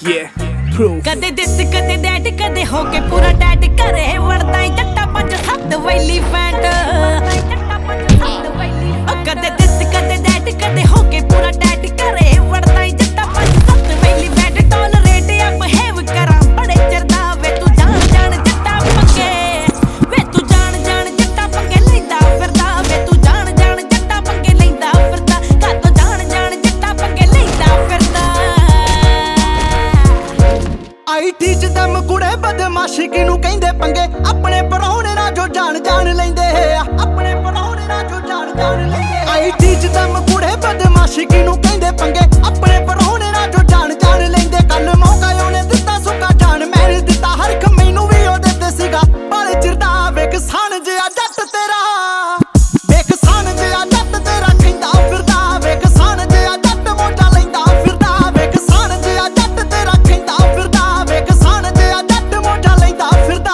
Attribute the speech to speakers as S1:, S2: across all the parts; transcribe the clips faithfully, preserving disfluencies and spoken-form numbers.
S1: Yeah, proof.
S2: ਕਦੇ ਦਿੱਤ ਕਦੇ dad ਕਦੇ ਹੋ ਕੇ ਪੂਰਾ ਡੈਡ ਘਰੇ ਵੜਦਾ ਈ ਜੱਟਾ ਪੰਜ ਸੱਤ ਵੈਲੀ ਫੈਂਟ ਕਦੇ ਦਿੱਤ ਕਦੇ ਡੈਡ ਕਦੇ ਹੋ ਕੇ ਪੂਰਾ ਡੈਡ ਘਰੇ ਵੜਦਾ ਈ ਜੱਟਾ ਪੰਜ ਸੱਤ ਵੈਲੀ ਫੈਂਟ ਟੋਲਰੇਟ ਆ ਬਿਹੇਵ ਕਰਾਂ ਬੜੇ ਚਿਰਦਾ ਵੇ ਤੂੰ ਜਾਣ ਜਾਣ ਜੱਟਾ ਪੰਗੇ ਵੇ ਤੂੰ ਜਾਣ ਜਾਣ ਜੱਟਾ ਪੰਗੇ ਲੈਂਦਾ ਫਿਰਦਾ ਵੇ ਤੂੰ ਜਾਣ ਜਾਣ ਜੱਟਾ ਪੰਗੇ ਲੈਂਦਾ ਫਿਰਦਾ ਕਾਤੋਂ ਜਾਣ ਜਾਣ ਜੱਟਾ ਪੰਗੇ ਲੈਂਦਾ ਫਿਰਦਾ
S3: ਆਈਟੀ ਚ ਦਮ ਕੁੜੇ ਬਦਮਾਸ਼ੀ ਕਿਨੂੰ ਕਹਿੰਦੇ ਪੰਗੇ ਆਪਣੇ ਪਰੌਣੇ ਨਾਲ ਜੋ ਜਾਣ ਜਾਣ ਲੈਂਦੇ ਆ ਆਪਣੇ ਪਰੌਣੇ ਨਾਲ ਜੋ ਜਾਣ ਜਾਣ ਲੈਂਦੇ ਆਈਟੀ ਚ ਦਮ ਕੁੜੇ ਬਦਮਾਸ਼ੀ ਕਿਨੂੰ ਕਹਿੰਦੇ ਪੰਗੇ ਆਪਣੇ ਪਰੌਣੇ ਨਾਲ ਜੋ ਜਾਣ ਜਾਣ ਲੈਂਦੇ ਕੱਲ ਮੌਕਾ ਉਹਨੇ ਦਿੱਤਾ ਸੁੱਕਾ ਜਾਣ ਮੈਂ ਦਿੱਤਾ ਹਰ ਇੱਕ ਮੈਨੂੰ ਵੀ ਉਹਦੇ ਤੇ ਸੀਗਾ ਬਾਲੇ ਚਿਰਦਾ ਵੇਖ ਸਾਨ ਜਿਹਾ ਜੱਟ ਤੇਰਾ ਵੇਖ ਸਾਨ ਜਿਹਾ ਜੱਟ ਤੇਰਾ ਕਹਿੰਦਾ ਫਿਰਦਾ ਵੇਖ ਸਾਨ ਜਿਹਾ ਜੱਟ ਮੋਟਾ ਲੈਂਦਾ ਫਿਰਦਾ ਵੇਖ ਸਾਨ ਜਿਹਾ ਜੱਟ ਤੇਰਾ ਕਹਿੰਦਾ ਫਿਰਦਾ ਵੇਖ ਸਾਨ ਜਿਹਾ ਜੱਟ ਮੋਟਾ ਲੈਂਦਾ ਫਿਰਦਾ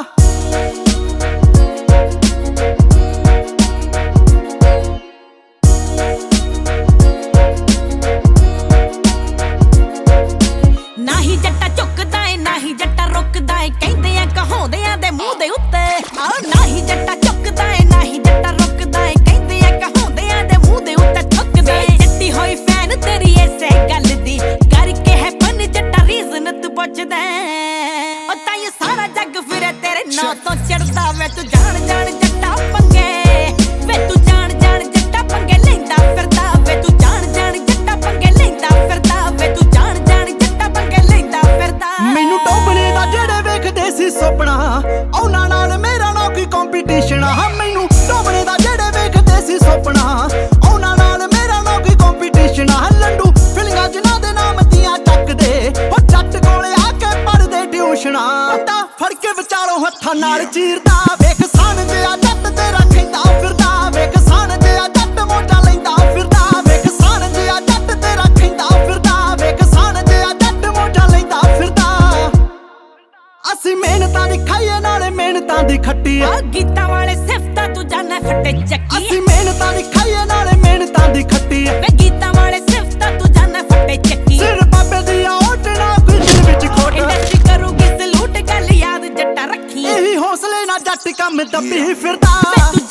S2: ਨਾਹੀ ਜੱਟਾ ਝੁਕਦਾ ਏ ਨਾਹੀ ਜੱਟਾ ਰੁਕਦਾ ਏ ਕਹਿੰਦੇ ਆ ਕਹਾਉਂਦਿਆਂ ਦੇ ਮੂੰਹ ਦੇ ਉੱਤੇ ਆ ਨਾਹੀ ਜੱਟਾ ਝੁਕਦਾ ਏ ਨਾਹੀ ਜੱਟਾ ਰੁਕਦਾ ਏ ਕਹਿੰਦੇ ਆ ਕਹਾਉਂਦਿਆਂ ਦੇ ਮੂੰਹ ਦੇ ਉੱਤੇ ਥੁੱਕਦੇ ਜੱਟੀ ਹੋਈ ਫੈਨ ਤੇਰੀ ਐਸੇ ਗੱਲ ਦੀ ਕਰਕੇ ਹੈ ਪਨ ਜੱਟਾ ਰੀਜ਼ਨ ਤੂੰ ਪੁੱਛਦਾ ਉਹ ਤਾਂ ਇਹ ਸਾਰਾ ਜੱਗ ਫਿਰੇ ਤੇਰੇ ਨਾਂ ਤੋਂ ਚੜਦਾ ਵੇ ਤੂੰ ਜਾਣ ਜਾਣ ਜੱਟਾ ਪੰਗੇ ਵੇ ਤੂੰ ਜਾਣ ਜਾਣ ਜੱਟਾ ਪੰਗੇ ਲੈਂਦਾ ਫਿਰਦਾ ਵੇ ਤੂੰ ਜਾਣ ਜਾਣ ਜੱਟਾ ਪੰਗੇ ਲੈਂਦਾ ਫਿਰਦਾ ਵੇ ਤੂੰ ਜਾਣ ਜਾਣ ਜੱਟਾ ਪੰਗੇ ਲੈਂਦਾ ਫਿਰਦਾ
S3: ਮੈਨੂੰ ਟੋਬਲੇ ਦਾ ਜਿਹੜੇ ਵੇਖਦੇ ਸੀ ਸੁਪਨਾ ਉਹਨਾਂ ਨਾਲ ਮੇਰਾ ਨਾ ਕੋਈ ਕੰਪੀਟੀਸ਼ਨ ਆ ਮੈਨੂੰ ਟੋਬਲੇ ਦਾ ਜਿਹੜੇ ਵੇਖਦੇ ਸੀ ਸੁਪਨਾ ਉਹਨਾਂ ਨਾਲ ਮੇਰਾ ਨਾ ਕੋਈ ਕੰਪੀਟੀਸ਼ਨ ਆ ਲੰਡੂ ਫਿਲਿੰਗਾਂ ਜਿਨ੍ਹਾਂ ਦੇ ਨਾਮ ਦੀਆਂ ਚੱਕਦੇ ਉਹ ਜੱਟ ਕੋਲੇ ਆ ਕੇ ਪੜਦੇ ਟਿਊਸ਼ਨਾਂ ਤਾਂ ਫੜ ਕੇ ਵਿਚਾਰੋਂ ਹੱਥਾਂ ਨਾਲ ਚੀਰਦਾ ਵੇਖ ਸਾਨ ਜਿਹਾ ਜੱਟ ਤੇਰਾ ਕਹਿੰਦਾ ਫਿਰਦਾ ਵੇਖ ਸਾਨ ਜਿਹਾ ਜੱਟ ਮੋਟਾ ਲੈਂਦਾ ਫਿਰਦਾ ਵੇਖ ਸਾਨ ਜਿਹਾ ਜੱਟ ਤੇਰਾ ਕਹਿੰਦਾ ਫਿਰਦਾ ਵੇਖ ਸਾਨ ਜਿਹਾ ਜੱਟ ਮੋਟਾ ਲੈਂਦਾ ਫਿਰਦਾ ਅਸੀਂ ਮਿਹਨਤਾਂ ਦੀ ਖਾਈਏ ਨਾਲੇ ਮਿਹਨਤਾਂ ਦੀ ਖੱਟੀ ਆ
S2: ਆ ਗੀਤਾਂ ਵਾਲੇ ਸਿਫਤਾਂ ਤੂੰ ਜਾਣਾ ਫੱਟੇ ਚੱਕੀ
S3: ਅਸੀਂ ਮਿਹਨਤਾਂ ਦੀ ਖਾਈਏ ਨਾਲੇ ਮਿਹਨਤਾਂ ਦੀ ਖੱਟੀ ਆ
S2: ਵੇ ਗੀਤਾਂ ਵਾਲੇ ਸਿਫਤਾਂ ਤੂੰ ਜਾਣਾ ਫੱਟੇ ਚੱਕੀ
S3: ਸਿਰ ਬਾਬੇ ਦੀ ਓਟ ਨਾ ਕੋਈ ਦਿਲ ਵਿੱਚ ਖੋਟ
S2: ਇੰਡਸਟਰੀ ਕਰੂਗੀ ਸਲੂਟ ਗੱਲ ਯਾਦ ਜੱਟਾ ਰੱਖੀ
S3: ਇਹੀ ਹੌਸਲੇ ਨਾਲ ਜੱਟ ਕੰਮ ਦੱਬੀ ਫਿਰਦਾ
S2: ਵੇ ਤੂੰ